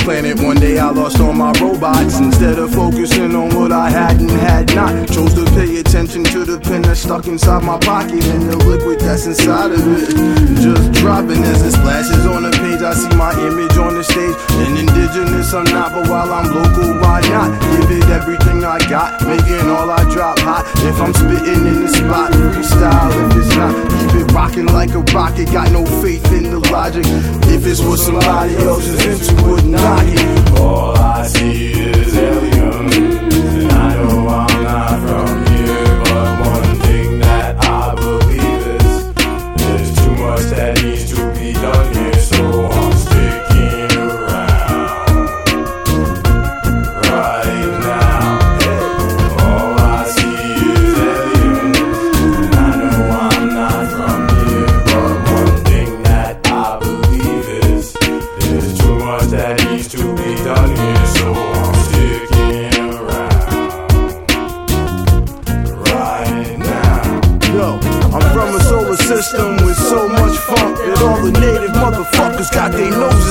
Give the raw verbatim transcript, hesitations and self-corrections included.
planet. One day I lost all my robots. Instead of focusing on what I had and had not, chose to pay attention to the pen that's stuck inside my pocket and the liquid that's inside of it. Just dropping as it splashes on the page. I see my image on the stage. And indigenous I'm not, but while I'm local, why not? Give it everything I got, making all I drop hot. If I'm spitting in the spot, freestyle. If it's not, keep it rocking like a rocket. Got no faith in the logic. If it's what somebody else is into, would knock it. All I see is aliens, and I know I'm not from here. But one thing that I believe is there's too much that needs to be done here, so I'm sticking around right now. All I see is aliens, and I know I'm not from here. But one thing that I believe is there's too much that needs to be done here, so I'm sticking around right now. Yo, I'm from a solar system with so much funk that all the native motherfuckers got their noses